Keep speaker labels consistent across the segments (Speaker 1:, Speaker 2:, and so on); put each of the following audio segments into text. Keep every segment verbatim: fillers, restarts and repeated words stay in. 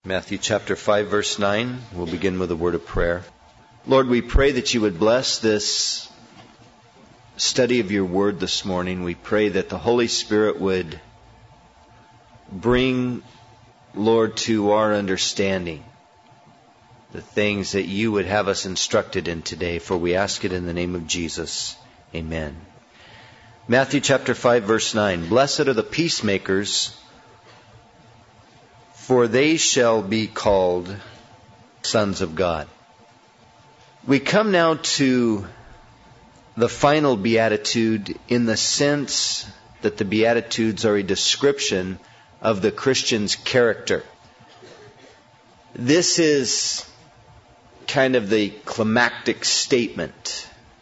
Speaker 1: Matthew chapter five, verse nine. We'll begin with a word of prayer. Lord, we pray that you would bless this study of your word this morning. We pray that the Holy Spirit would bring, Lord, to our understanding the things that you would have us instructed in today. For we ask it in the name of Jesus. Amen. Matthew chapter five, verse nine. Blessed are the peacemakers, for they shall be called sons of God. We come now to the final beatitude in the sense that the Beatitudes are a description of the Christian's character. This is kind of the climactic statement,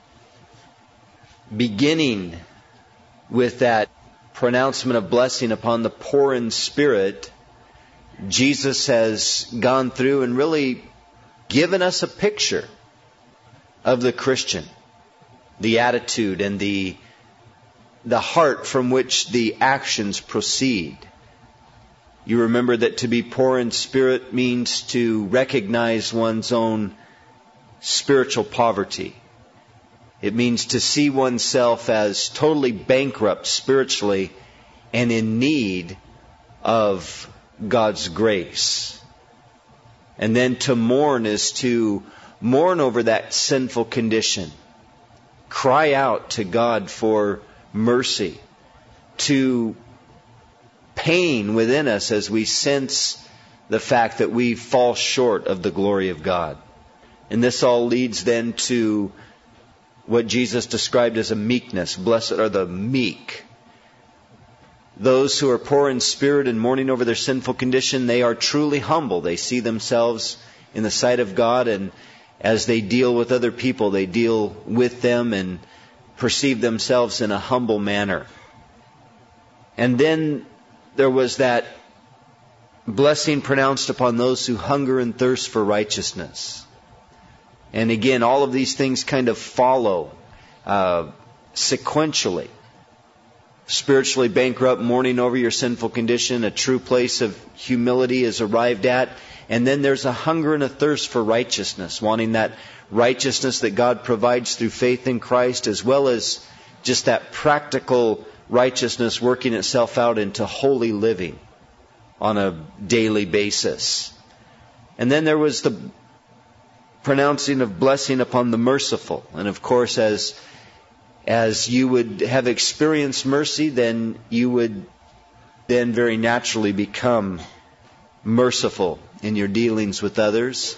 Speaker 1: beginning with that pronouncement of blessing upon the poor in spirit. Jesus has gone through and really given us a picture of the Christian, the attitude and the the heart from which the actions proceed. You remember that to be poor in spirit means to recognize one's own spiritual poverty. It means to see oneself as totally bankrupt spiritually and in need of God's grace. And then to mourn is to mourn over that sinful condition. Cry out to God for mercy. To pain within us as we sense the fact that we fall short of the glory of God. And this all leads then to what Jesus described as a meekness. Blessed are the meek. Those who are poor in spirit and mourning over their sinful condition, they are truly humble. They see themselves in the sight of God, and as they deal with other people, they deal with them and perceive themselves in a humble manner. And then there was that blessing pronounced upon those who hunger and thirst for righteousness. And again, all of these things kind of follow uh, sequentially. Spiritually bankrupt, mourning over your sinful condition, a true place of humility is arrived at. And then there's a hunger and a thirst for righteousness, wanting that righteousness that God provides through faith in Christ, as well as just that practical righteousness working itself out into holy living on a daily basis. And then there was the pronouncing of blessing upon the merciful. And of course, as As you would have experienced mercy, then you would then very naturally become merciful in your dealings with others.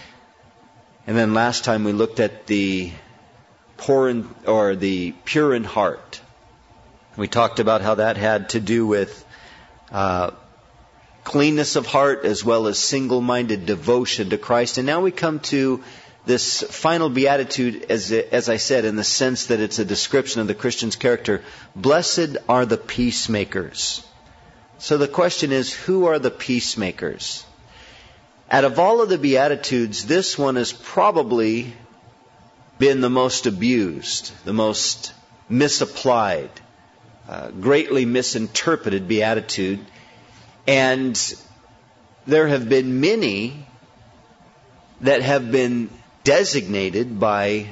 Speaker 1: And then last time we looked at the poor in, or the pure in heart. We talked about how that had to do with uh, cleanness of heart as well as single-minded devotion to Christ. And now we come to this final beatitude, as as I said, in the sense that it's a description of the Christian's character. Blessed are the peacemakers. So the question is, who are the peacemakers? Out of all of the beatitudes, this one has probably been the most abused, the most misapplied, uh, greatly misinterpreted beatitude. And there have been many that have been designated by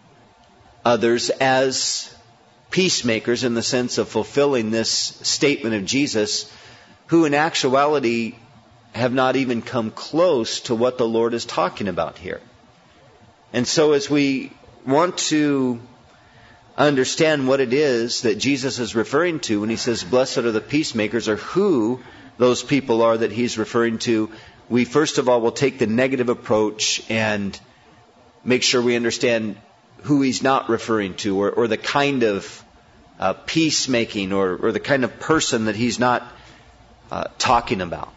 Speaker 1: others as peacemakers in the sense of fulfilling this statement of Jesus, who in actuality have not even come close to what the Lord is talking about here. And so as we want to understand what it is that Jesus is referring to when he says, blessed are the peacemakers, or who those people are that he's referring to, we first of all will take the negative approach and make sure we understand who he's not referring to, or, or the kind of uh, peacemaking or, or the kind of person that he's not uh, talking about.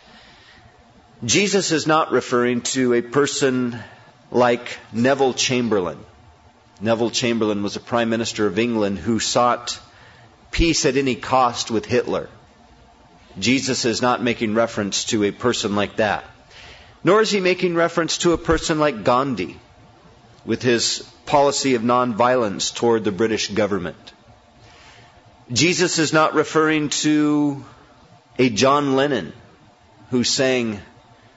Speaker 1: Jesus is not referring to a person like Neville Chamberlain. Neville Chamberlain was a Prime Minister of England who sought peace at any cost with Hitler. Jesus is not making reference to a person like that. Nor is he making reference to a person like Gandhi, with his policy of non-violence toward the British government. Jesus is not referring to a John Lennon who sang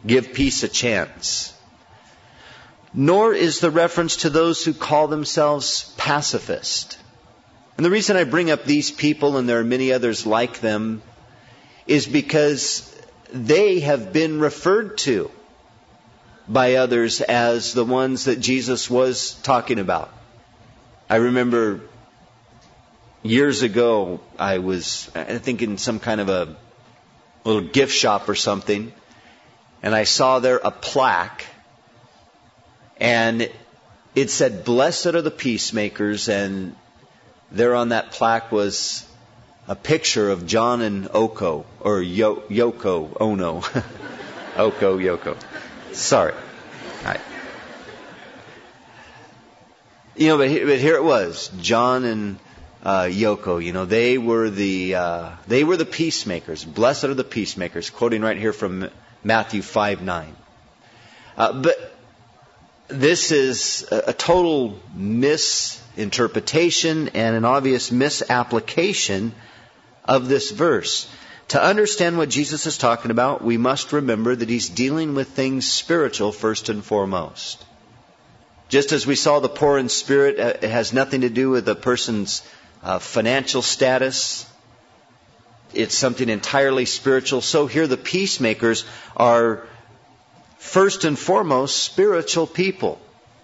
Speaker 1: give peace a chance. Nor is the reference to those who call themselves pacifist. And the reason I bring up these people, and there are many others like them, is because they have been referred to by others as the ones that Jesus was talking about. I remember years ago, I was, I think, in some kind of a little gift shop or something, and I saw there a plaque, and it said, "Blessed are the peacemakers," and there on that plaque was a picture of John and Oko, or Yo- Yoko Ono. Oko, Yoko. Sorry. Right. You know, but here, but here it was, John and uh, Yoko. You know, they were the uh, they were the peacemakers. Blessed are the peacemakers. Quoting right here from Matthew five nine. Uh, but this is a, a total misinterpretation and an obvious misapplication of this verse. To understand what Jesus is talking about, we must remember that He's dealing with things spiritual first and foremost. Just as we saw the poor in spirit, it has nothing to do with a person's uh, financial status. It's something entirely spiritual. So here the peacemakers are first and foremost spiritual people.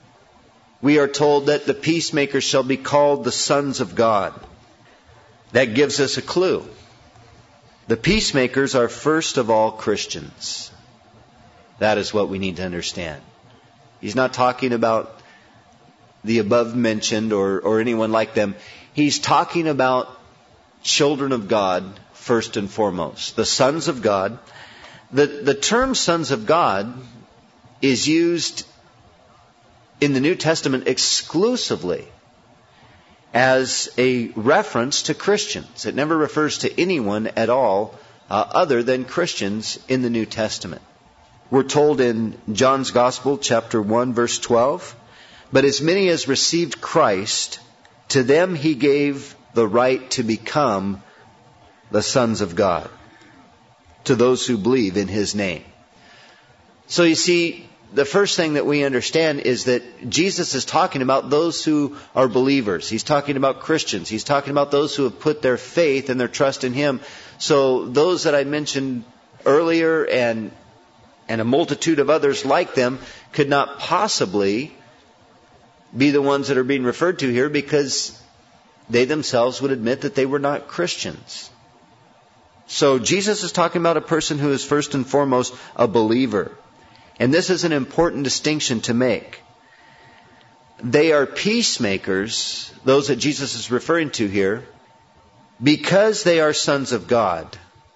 Speaker 1: We are told that the peacemakers shall be called the sons of God. That gives us a clue. The peacemakers are first of all Christians. That is what we need to understand. He's not talking about the above mentioned or, or anyone like them. He's talking about children of God first and foremost. The sons of God. The, the term sons of God is used in the New Testament exclusively as a reference to Christians. It never refers to anyone at all uh, other than Christians in the New Testament. We're told in John's Gospel, chapter one, verse twelve, "But as many as received Christ, to them He gave the right to become the sons of God, to those who believe in His name." So you see, the first thing that we understand is that Jesus is talking about those who are believers. He's talking about Christians. He's talking about those who have put their faith and their trust in Him. So those that I mentioned earlier and and a multitude of others like them could not possibly be the ones that are being referred to here, because they themselves would admit that they were not Christians. So Jesus is talking about a person who is first and foremost a believer. And this is an important distinction to make. They are peacemakers, those that Jesus is referring to here, because they are sons of God,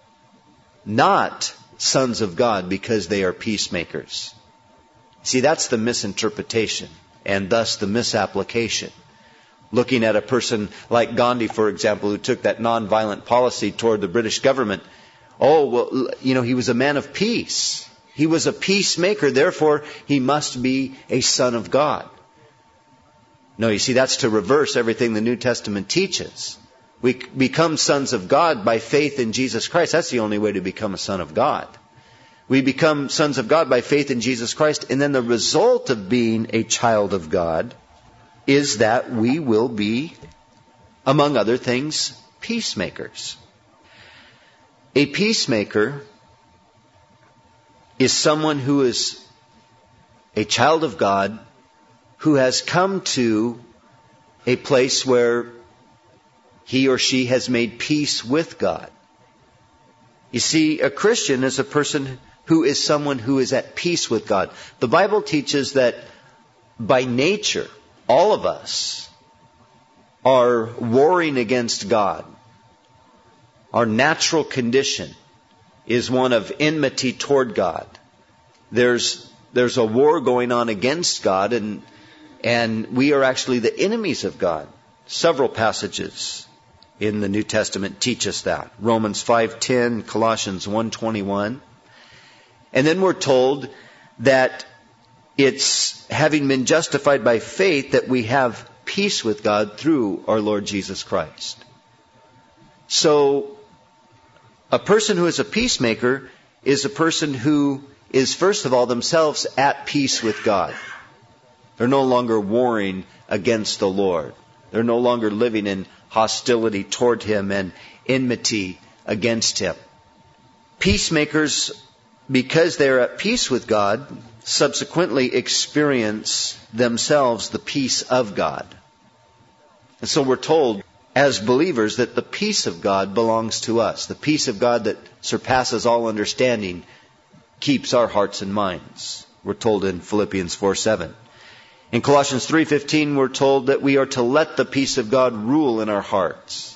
Speaker 1: not sons of God because they are peacemakers. See, that's the misinterpretation and thus the misapplication. Looking at a person like Gandhi, for example, who took that nonviolent policy toward the British government. Oh, well, you know, he was a man of peace. He was a peacemaker, therefore he must be a son of God. No, you see, that's to reverse everything the New Testament teaches. We become sons of God by faith in Jesus Christ. That's the only way to become a son of God. We become sons of God by faith in Jesus Christ, and then the result of being a child of God is that we will be, among other things, peacemakers. A peacemaker is someone who is a child of God who has come to a place where he or she has made peace with God. You see, a Christian is a person who is someone who is at peace with God. The Bible teaches that by nature, all of us are warring against God. Our natural condition is one of enmity toward God. There's there's a war going on against God, and and we are actually the enemies of God. Several passages in the New Testament teach us that. Romans five ten, Colossians one twenty-one. And then we're told that it's having been justified by faith that we have peace with God through our Lord Jesus Christ. So a person who is a peacemaker is a person who is, first of all, themselves at peace with God. They're no longer warring against the Lord. They're no longer living in hostility toward Him and enmity against Him. Peacemakers, because they're at peace with God, subsequently experience themselves the peace of God. And so we're told as believers that the peace of God belongs to us. The peace of God that surpasses all understanding keeps our hearts and minds. We're told in Philippians four seven. In Colossians three fifteen, we're told that we are to let the peace of God rule in our hearts.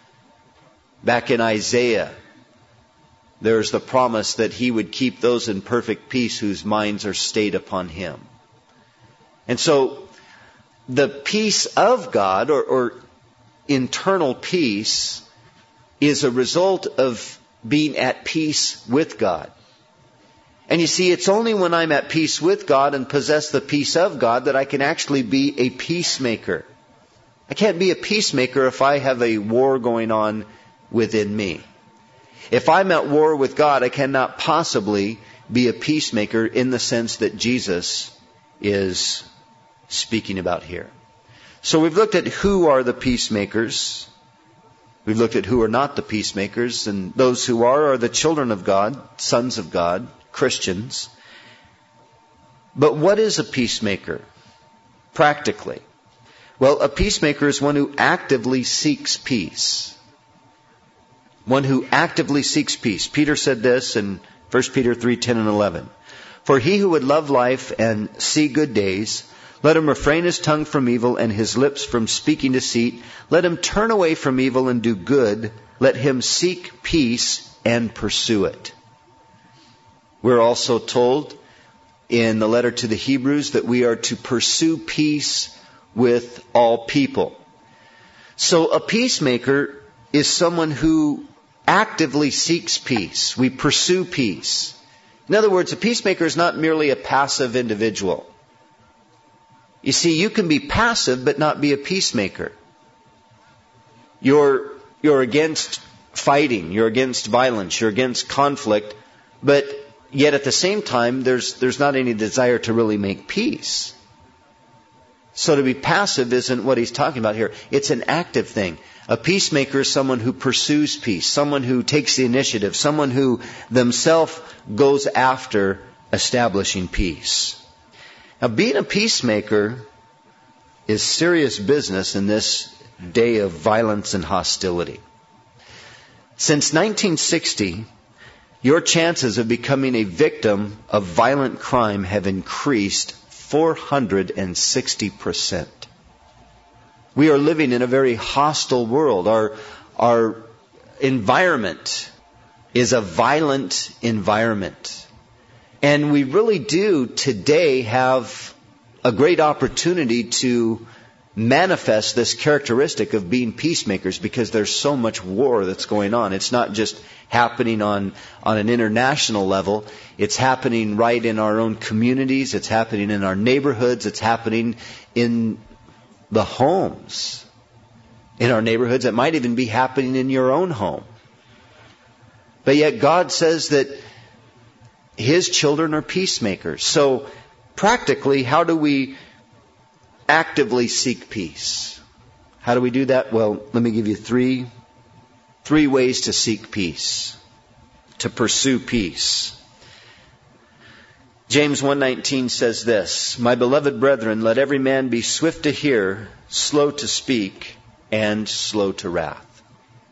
Speaker 1: Back in Isaiah, there's the promise that He would keep those in perfect peace whose minds are stayed upon Him. And so, the peace of God, or, or internal peace, is a result of being at peace with God. And you see, it's only when I'm at peace with God and possess the peace of God that I can actually be a peacemaker. I can't be a peacemaker if I have a war going on within me. If I'm at war with God, I cannot possibly be a peacemaker in the sense that Jesus is speaking about here. So we've looked at who are the peacemakers. We've looked at who are not the peacemakers. And those who are are the children of God, sons of God, Christians. But what is a peacemaker practically? Well, a peacemaker is one who actively seeks peace. One who actively seeks peace. Peter said this in First Peter three ten and eleven. For he who would love life and see good days, let him refrain his tongue from evil and his lips from speaking deceit. Let him turn away from evil and do good. Let him seek peace and pursue it. We're also told in the letter to the Hebrews that we are to pursue peace with all people. So a peacemaker is someone who actively seeks peace. We pursue peace. In other words, a peacemaker is not merely a passive individual. You see, you can be passive but not be a peacemaker. You're, you're against fighting, you're against violence, you're against conflict, but yet at the same time, there's, there's not any desire to really make peace. So to be passive isn't what he's talking about here. It's an active thing. A peacemaker is someone who pursues peace, someone who takes the initiative, someone who themselves goes after establishing peace. Now, being a peacemaker is serious business in this day of violence and hostility. Since nineteen sixty, your chances of becoming a victim of violent crime have increased four hundred sixty percent. We are living in a very hostile world. Our, our environment is a violent environment. And we really do today have a great opportunity to manifest this characteristic of being peacemakers because there's so much war that's going on. It's not just happening on, on an international level. It's happening right in our own communities. It's happening in our neighborhoods. It's happening in the homes in our neighborhoods. It might even be happening in your own home. But yet God says that His children are peacemakers. So practically, how do we actively seek peace? How do we do that? Well, let me give you three, three ways to seek peace, to pursue peace. James one nineteen says this, My beloved brethren, let every man be swift to hear, slow to speak, and slow to wrath.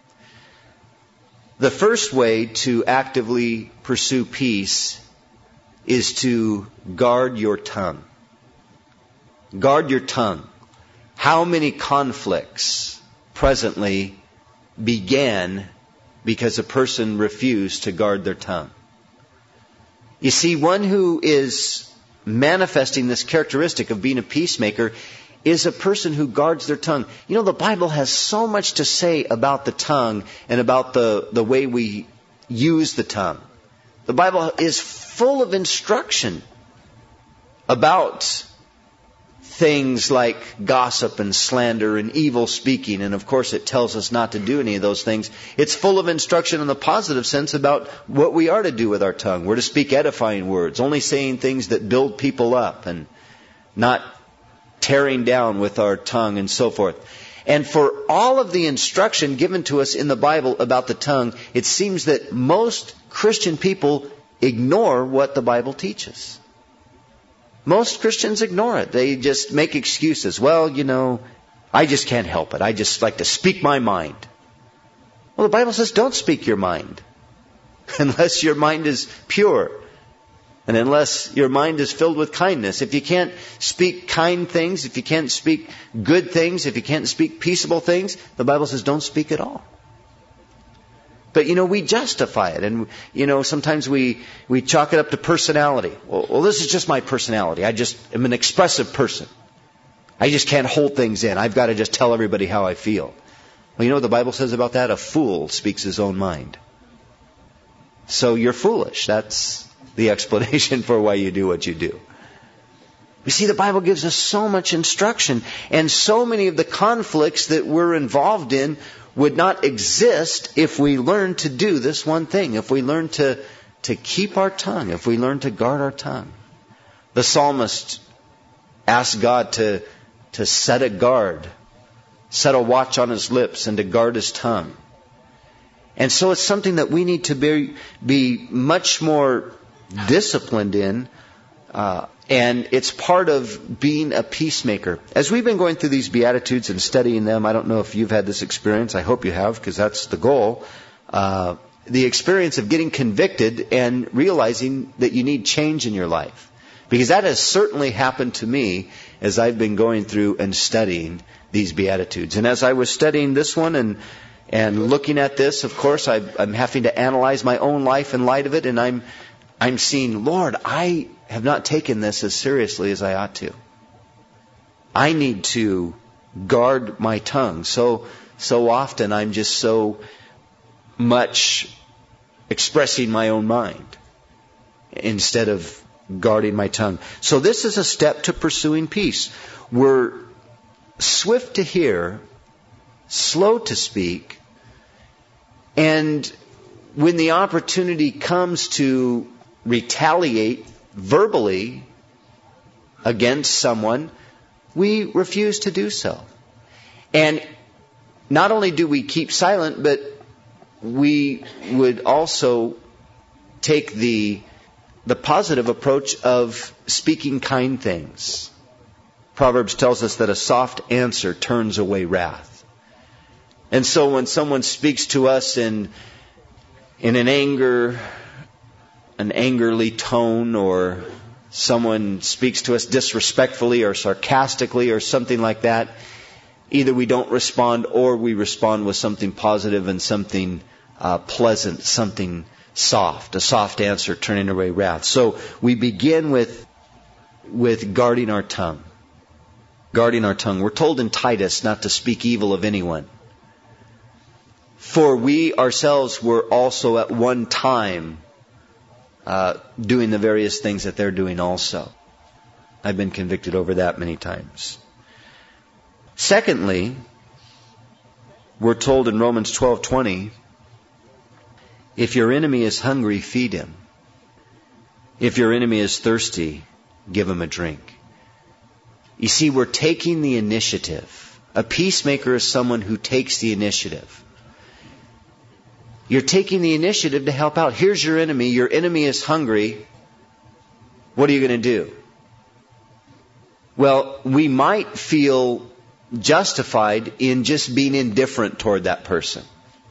Speaker 1: The first way to actively pursue peace is to guard your tongue. Guard your tongue. How many conflicts presently began because a person refused to guard their tongue? You see, one who is manifesting this characteristic of being a peacemaker is a person who guards their tongue. You know, the Bible has so much to say about the tongue and about the, the way we use the tongue. The Bible is full of instruction about things like gossip and slander and evil speaking. And of course it tells us not to do any of those things. It's full of instruction in the positive sense about what we are to do with our tongue. We're to speak edifying words, only saying things that build people up and not tearing down with our tongue and so forth. And for all of the instruction given to us in the Bible about the tongue, it seems that most Christian people ignore what the Bible teaches. Most Christians ignore it. They just make excuses. Well, you know, I just can't help it. I just like to speak my mind. Well, the Bible says don't speak your mind unless your mind is pure and unless your mind is filled with kindness. If you can't speak kind things, if you can't speak good things, if you can't speak peaceable things, the Bible says don't speak at all. But, you know, we justify it. And, you know, sometimes we, we chalk it up to personality. Well, well, this is just my personality. I just am an expressive person. I just can't hold things in. I've got to just tell everybody how I feel. Well, you know what the Bible says about that? A fool speaks his own mind. So you're foolish. That's the explanation for why you do what you do. You see, the Bible gives us so much instruction. And so many of the conflicts that we're involved in would not exist if we learn to do this one thing, if we learn to, to keep our tongue, if we learn to guard our tongue. The psalmist asked God to, to set a guard, set a watch on his lips and to guard his tongue. And so it's something that we need to be, be much more disciplined in, uh, and it's part of being a peacemaker. As we've been going through these Beatitudes and studying them, I don't know if you've had this experience. I hope you have, because that's the goal. Uh, the experience of getting convicted and realizing that you need change in your life. Because that has certainly happened to me as I've been going through and studying these Beatitudes. And as I was studying this one and and looking at this, of course, I, I'm having to analyze my own life in light of it. And I'm I'm seeing, Lord, I have not taken this as seriously as I ought to. I need to guard my tongue. So, so often I'm just so much expressing my own mind instead of guarding my tongue. So this is a step to pursuing peace. We're swift to hear, slow to speak, and when the opportunity comes to retaliate verbally against someone, we refuse to do so. And not only do we keep silent, but we would also take the the positive approach of speaking kind things. Proverbs tells us that a soft answer turns away wrath. And so when someone speaks to us in in an anger an angerly tone, or someone speaks to us disrespectfully or sarcastically or something like that, either we don't respond or we respond with something positive and something uh, pleasant, something soft, a soft answer turning away wrath. So we begin with with guarding our tongue. Guarding our tongue. We're told in Titus not to speak evil of anyone. For we ourselves were also at one time Uh, doing the various things that they're doing also. I've been convicted over that many times. Secondly, we're told in Romans twelve twenty, if your enemy is hungry, feed him. If your enemy is thirsty, give him a drink. You see, we're taking the initiative. A peacemaker is someone who takes the initiative. You're taking the initiative to help out. Here's your enemy. Your enemy is hungry. What are you going to do? Well, we might feel justified in just being indifferent toward that person.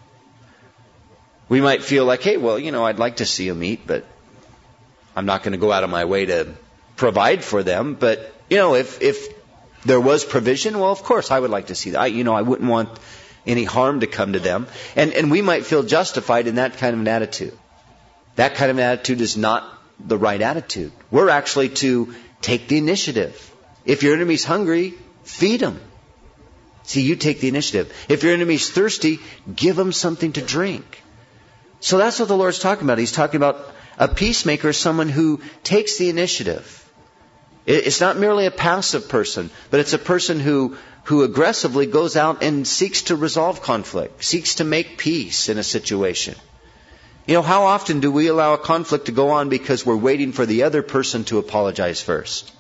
Speaker 1: We might feel like, hey, well, you know, I'd like to see them eat, but I'm not going to go out of my way to provide for them. But, you know, if if there was provision, well, of course, I would like to see that. I, you know, I wouldn't want any harm to come to them. And, and we might feel justified in that kind of an attitude. That kind of an attitude is not the right attitude. We're actually to take the initiative. If your enemy's hungry, feed him. See, you take the initiative. If your enemy's thirsty, give him something to drink. So that's what the Lord's talking about. He's talking about a peacemaker, someone who takes the initiative. It's not merely a passive person, but it's a person who, who aggressively goes out and seeks to resolve conflict, seeks to make peace in a situation. You know, how often do we allow a conflict to go on because we're waiting for the other person to apologize first?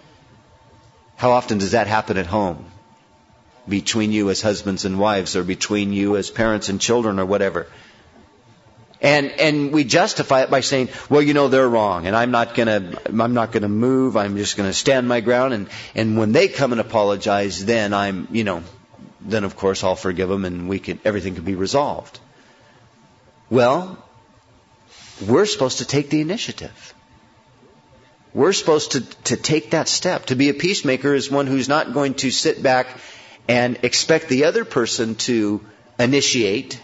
Speaker 1: How often does that happen at home? Between you as husbands and wives, or between you as parents and children, or whatever. And and we justify it by saying, well, you know, they're wrong, and I'm not gonna I'm not gonna move, I'm just gonna stand my ground, and, and when they come and apologize, then I'm, you know, then of course I'll forgive them and we can everything can be resolved. Well, we're supposed to take the initiative. We're supposed to, to take that step. To be a peacemaker is one who's not going to sit back and expect the other person to initiate.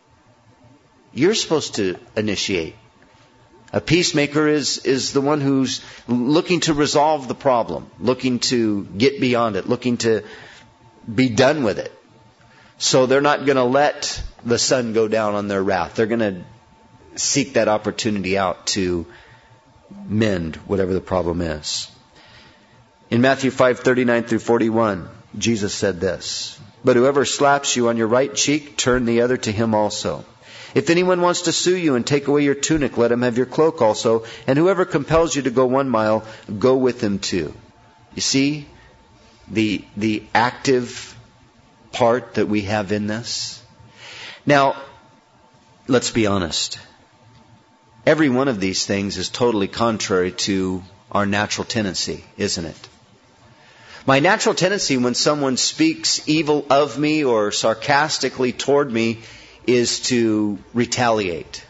Speaker 1: You're supposed to initiate. A peacemaker is, is the one who's looking to resolve the problem, looking to get beyond it, looking to be done with it. So they're not going to let the sun go down on their wrath. They're going to seek that opportunity out to mend whatever the problem is. In Matthew five thirty-nine through forty-one, Jesus said this, "But whoever slaps you on your right cheek, turn the other to him also. If anyone wants to sue you and take away your tunic, let him have your cloak also. And whoever compels you to go one mile, go with him too." You see the the active part that we have in this? Now, let's be honest. Every one of these things is totally contrary to our natural tendency, isn't it? My natural tendency when someone speaks evil of me or sarcastically toward me is to retaliate.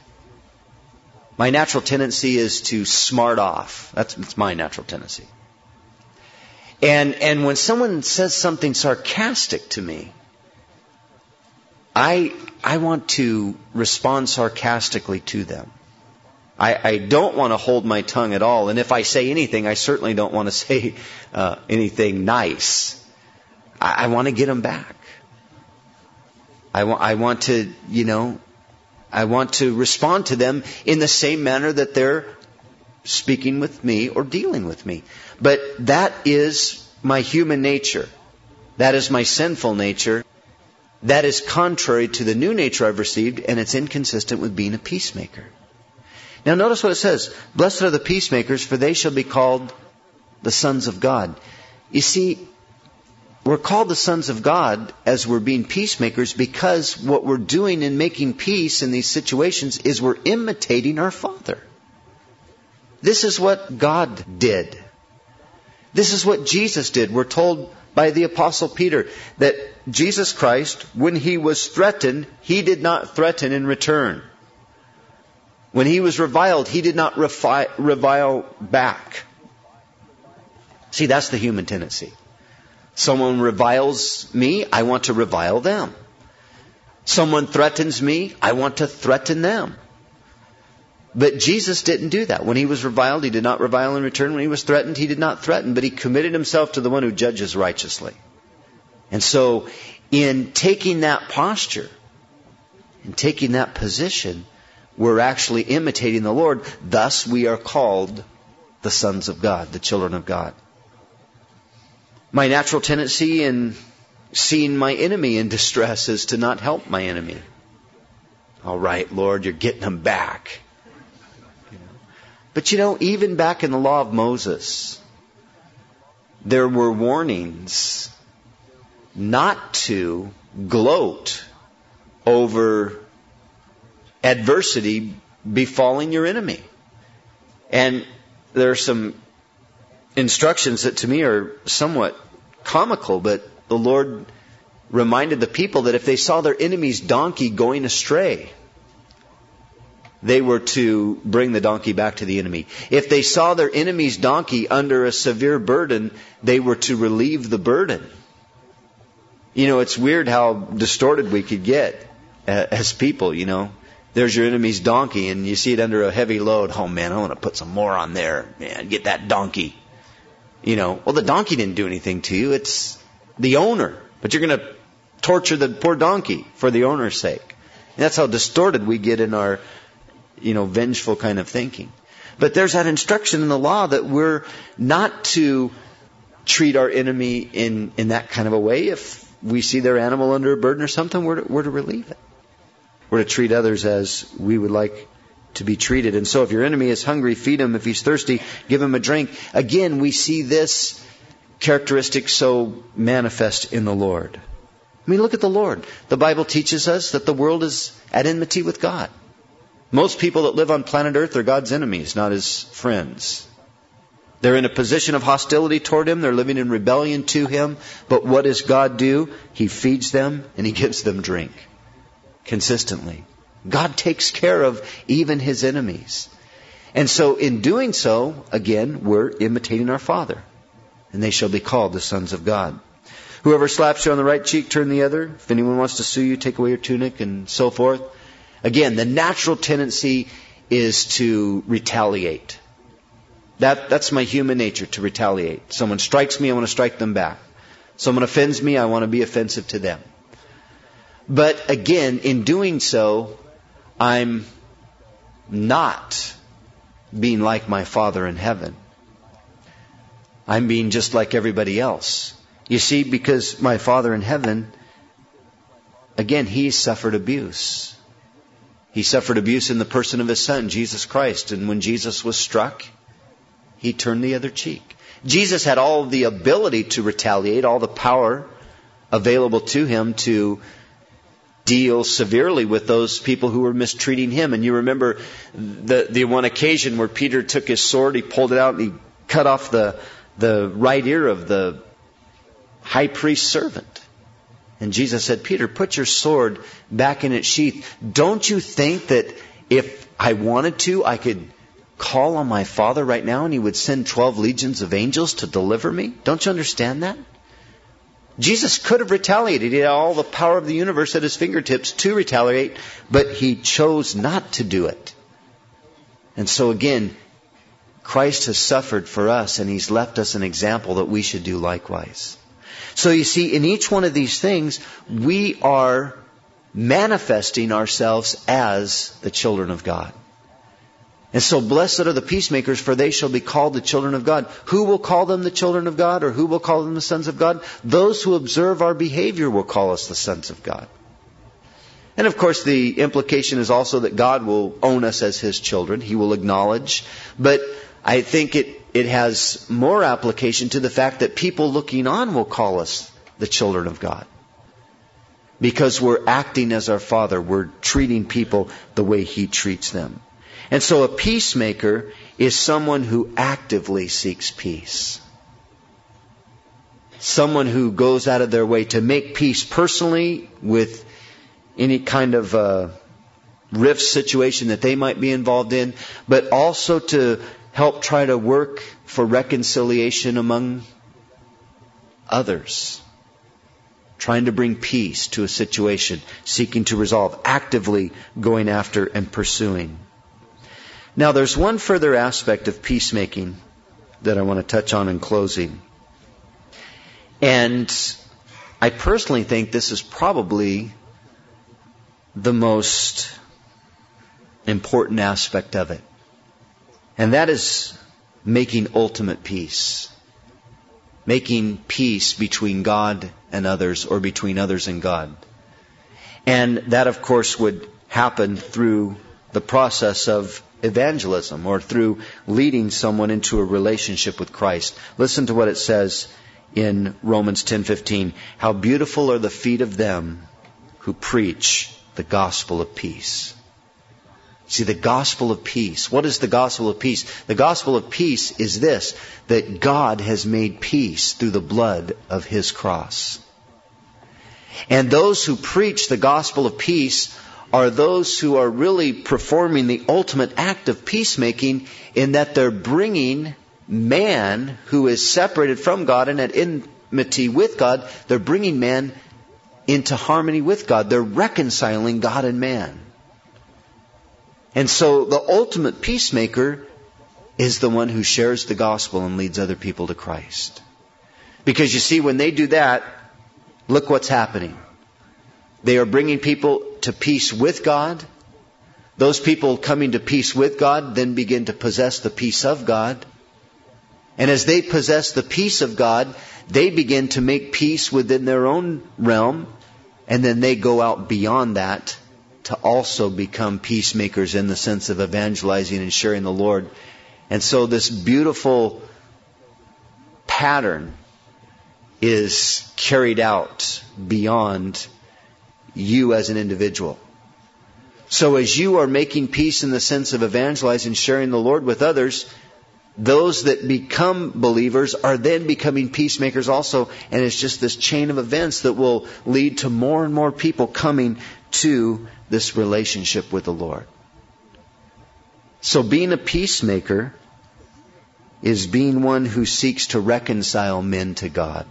Speaker 1: My natural tendency is to smart off. That's, that's my natural tendency. And and when someone says something sarcastic to me, I I want to respond sarcastically to them. I, I don't want to hold my tongue at all. And if I say anything, I certainly don't want to say uh, anything nice. I, I want to get them back. I want, I want to, you know, I want to respond to them in the same manner that they're speaking with me or dealing with me. But that is my human nature. That is my sinful nature. That is contrary to the new nature I've received, and it's inconsistent with being a peacemaker. Now notice what it says. "Blessed are the peacemakers, for they shall be called the sons of God." You see, we're called the sons of God as we're being peacemakers because what we're doing in making peace in these situations is we're imitating our Father. This is what God did. This is what Jesus did. We're told by the Apostle Peter that Jesus Christ, when He was threatened, He did not threaten in return. When He was reviled, He did not refi- revile back. See, that's the human tendency. Someone reviles me, I want to revile them. Someone threatens me, I want to threaten them. But Jesus didn't do that. When He was reviled, He did not revile in return. When He was threatened, He did not threaten, but He committed Himself to the one who judges righteously. And so, in taking that posture, in taking that position, we're actually imitating the Lord. Thus, we are called the sons of God, the children of God. My natural tendency in seeing my enemy in distress is to not help my enemy. All right, Lord, you're getting them back. But you know, even back in the law of Moses, there were warnings not to gloat over adversity befalling your enemy. And there are some instructions that to me are somewhat comical, but the Lord reminded the people that if they saw their enemy's donkey going astray, they were to bring the donkey back to the enemy. If they saw their enemy's donkey under a severe burden, they were to relieve the burden. You know, it's weird how distorted we could get as people, you know. There's your enemy's donkey and you see it under a heavy load. Oh man, I want to put some more on there. Man, get that donkey. You know, well, the donkey didn't do anything to you. It's the owner. But you're going to torture the poor donkey for the owner's sake. And that's how distorted we get in our, you know, vengeful kind of thinking. But there's that instruction in the law that we're not to treat our enemy in, in that kind of a way. If we see their animal under a burden or something, we're to, we're to relieve it. We're to treat others as we would like to be treated. And so if your enemy is hungry, feed him. If he's thirsty, give him a drink. Again, we see this characteristic so manifest in the Lord. I mean, look at the Lord. The Bible teaches us that the world is at enmity with God. Most people that live on planet Earth are God's enemies, not His friends. They're in a position of hostility toward Him. They're living in rebellion to Him. But what does God do? He feeds them and He gives them drink consistently. God takes care of even His enemies. And so in doing so, again, we're imitating our Father. And they shall be called the sons of God. Whoever slaps you on the right cheek, turn the other. If anyone wants to sue you, take away your tunic, and so forth. Again, the natural tendency is to retaliate. That, that's my human nature, to retaliate. Someone strikes me, I want to strike them back. Someone offends me, I want to be offensive to them. But again, in doing so, I'm not being like my Father in heaven. I'm being just like everybody else. You see, because my Father in heaven, again, He suffered abuse. He suffered abuse in the person of His Son, Jesus Christ. And when Jesus was struck, He turned the other cheek. Jesus had all the ability to retaliate, all the power available to Him to deal severely with those people who were mistreating Him. And you remember the, the one occasion where Peter took his sword, he pulled it out and he cut off the, the right ear of the high priest's servant. And Jesus said, Peter, put your sword back in its sheath. Don't you think that if I wanted to, I could call on my Father right now and He would send twelve legions of angels to deliver me? Don't you understand that? Jesus could have retaliated. He had all the power of the universe at His fingertips to retaliate, but He chose not to do it. And so again, Christ has suffered for us, and He's left us an example that we should do likewise. So you see, in each one of these things, we are manifesting ourselves as the children of God. And so blessed are the peacemakers, for they shall be called the children of God. Who will call them the children of God, or who will call them the sons of God? Those who observe our behavior will call us the sons of God. And of course, the implication is also that God will own us as His children. He will acknowledge. But I think it, it has more application to the fact that people looking on will call us the children of God. Because we're acting as our Father. We're treating people the way He treats them. And so a peacemaker is someone who actively seeks peace. Someone who goes out of their way to make peace personally with any kind of uh, rift situation that they might be involved in, but also to help try to work for reconciliation among others. Trying to bring peace to a situation, seeking to resolve, actively going after and pursuing. Now, there's one further aspect of peacemaking that I want to touch on in closing. And I personally think this is probably the most important aspect of it. And that is making ultimate peace. Making peace between God and others, or between others and God. And that, of course, would happen through the process of evangelism, or through leading someone into a relationship with Christ. Listen to what it says in Romans ten fifteen. How beautiful are the feet of them who preach the gospel of peace. See, the gospel of peace. What is the gospel of peace? The gospel of peace is this, that God has made peace through the blood of His cross. And those who preach the gospel of peace are those who are really performing the ultimate act of peacemaking, in that they're bringing man who is separated from God and at enmity with God, they're bringing man into harmony with God. They're reconciling God and man. And so the ultimate peacemaker is the one who shares the gospel and leads other people to Christ. Because you see, when they do that, look what's happening. They are bringing people to peace with God, Those people coming to peace with God then begin to possess the peace of God. And as they possess the peace of God, they begin to make peace within their own realm. And then they go out beyond that to also become peacemakers in the sense of evangelizing and sharing the Lord. And so this beautiful pattern is carried out beyond you as an individual. So as you are making peace in the sense of evangelizing and sharing the Lord with others, those that become believers are then becoming peacemakers also. And it's just this chain of events that will lead to more and more people coming to this relationship with the Lord. So being a peacemaker is being one who seeks to reconcile men to God.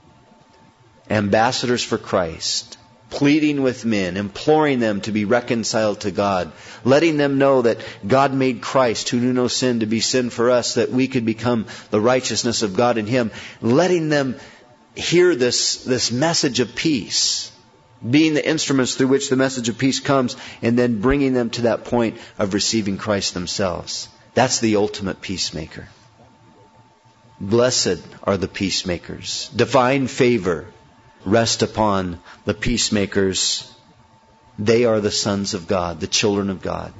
Speaker 1: Ambassadors for Christ, pleading with men, imploring them to be reconciled to God, letting them know that God made Christ, who knew no sin, to be sin for us, that we could become the righteousness of God in Him, letting them hear this, this message of peace, being the instruments through which the message of peace comes, and then bringing them to that point of receiving Christ themselves. That's the ultimate peacemaker. Blessed are the peacemakers. Divine favor rest upon the peacemakers. They are the sons of God, the children of God.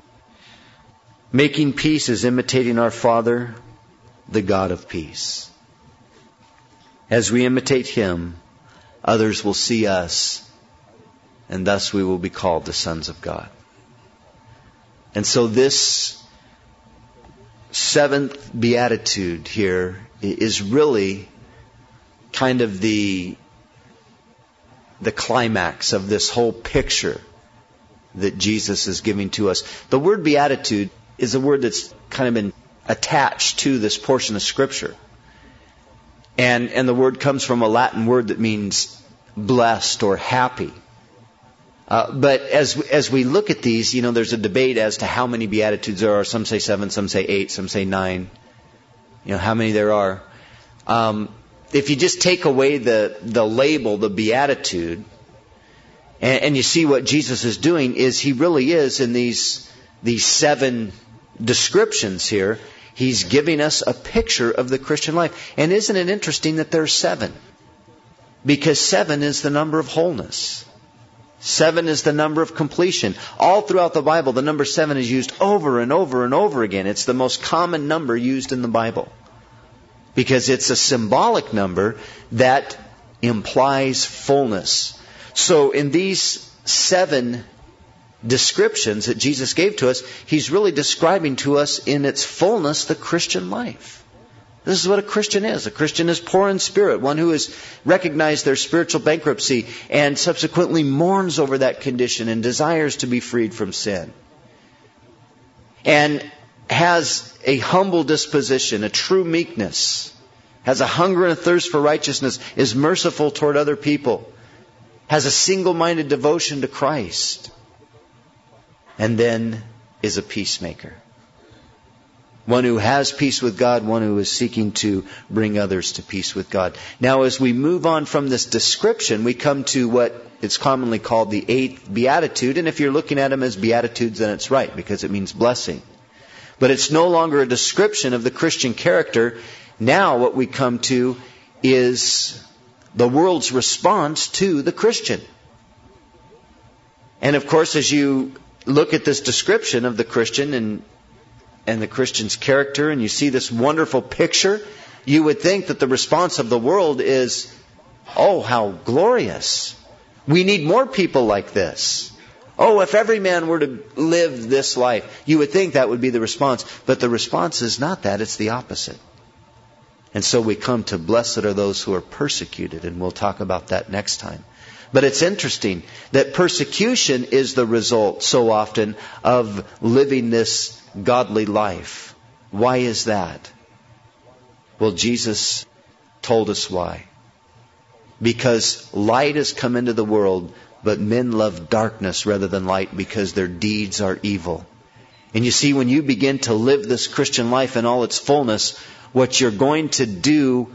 Speaker 1: Making peace is imitating our Father, the God of peace. As we imitate Him, others will see us, and thus we will be called the sons of God. And so this seventh beatitude here is really kind of the the climax of this whole picture that Jesus is giving to us. The word beatitude is a word that's kind of been attached to this portion of Scripture. And, and the word comes from a Latin word that means blessed or happy. Uh, but as as we look at these, you know, there's a debate as to how many beatitudes there are. Some say seven, some say eight, some say nine. You know, how many there are. Um, if you just take away the, the label, the beatitude, and, and you see what Jesus is doing, is He really is in these these seven descriptions here, He's giving us a picture of the Christian life. And isn't it interesting that there's seven? Because seven is the number of wholeness. Seven is the number of completion. All throughout the Bible, the number seven is used over and over and over again. It's the most common number used in the Bible. Because it's a symbolic number that implies fullness. So in these seven descriptions that Jesus gave to us, He's really describing to us in its fullness the Christian life. This is what a Christian is. A Christian is poor in spirit, one who has recognized their spiritual bankruptcy and subsequently mourns over that condition and desires to be freed from sin. And has a humble disposition, a true meekness, has a hunger and a thirst for righteousness, is merciful toward other people, has a single-minded devotion to Christ, and then is a peacemaker. One who has peace with God, one who is seeking to bring others to peace with God. Now, as we move on from this description, we come to what is commonly called the eighth beatitude. And if you're looking at them as beatitudes, then it's right, because it means blessing. But it's no longer a description of the Christian character. Now what we come to is the world's response to the Christian. And of course, as you look at this description of the Christian and and the Christian's character, and you see this wonderful picture, you would think that the response of the world is, oh, how glorious. We need more people like this. Oh, if every man were to live this life, you would think that would be the response. But the response is not that, it's the opposite. And so we come to blessed are those who are persecuted, and we'll talk about that next time. But it's interesting that persecution is the result so often of living this godly life. Why is that? Well, Jesus told us why. Because light has come into the world, but men love darkness rather than light because their deeds are evil. And you see, when you begin to live this Christian life in all its fullness, what you're going to do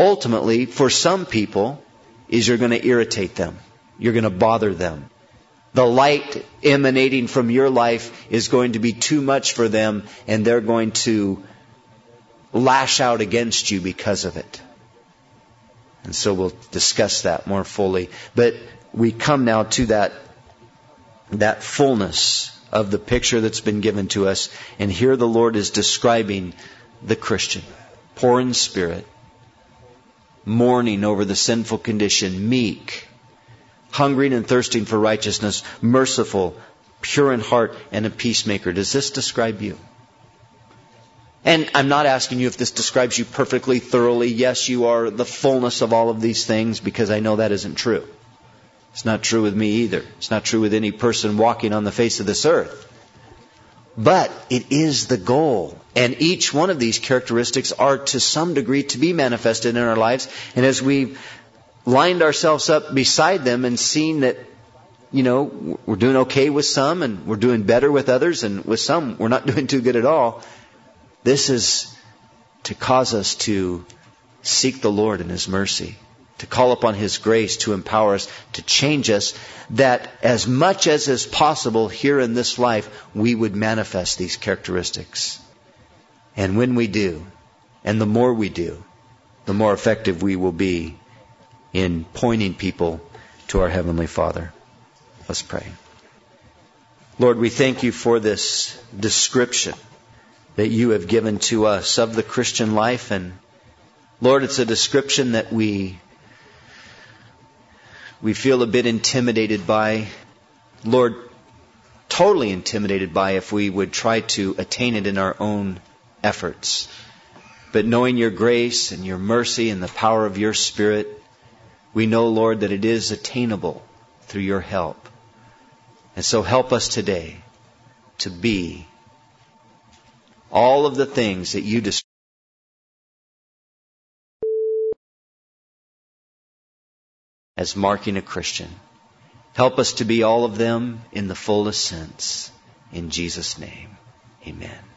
Speaker 1: ultimately for some people is you're going to irritate them. You're going to bother them. The light emanating from your life is going to be too much for them, and they're going to lash out against you because of it. And so we'll discuss that more fully. But we come now to that, that fullness of the picture that's been given to us. And here the Lord is describing the Christian, poor in spirit, mourning over the sinful condition, meek, hungering and thirsting for righteousness, merciful, pure in heart, and a peacemaker. Does this describe you? And I'm not asking you if this describes you perfectly, thoroughly. Yes, you are the fullness of all of these things, because I know that isn't true. It's not true with me either. It's not true with any person walking on the face of this earth. But it is the goal. And each one of these characteristics are to some degree to be manifested in our lives. And as we've lined ourselves up beside them and seen that, you know, we're doing okay with some and we're doing better with others, and with some we're not doing too good at all, this is to cause us to seek the Lord in His mercy, to call upon His grace to empower us, to change us, that as much as is possible here in this life, we would manifest these characteristics. And when we do, and the more we do, the more effective we will be in pointing people to our Heavenly Father. Let's pray. Lord, we thank You for this description that You have given to us of the Christian life. And Lord, it's a description that we we feel a bit intimidated by. Lord, totally intimidated by if we would try to attain it in our own efforts. But knowing Your grace and Your mercy and the power of Your Spirit, we know, Lord, that it is attainable through Your help. And so help us today to be all of the things that You describe as marking a Christian. Help us to be all of them in the fullest sense. In Jesus' name, amen.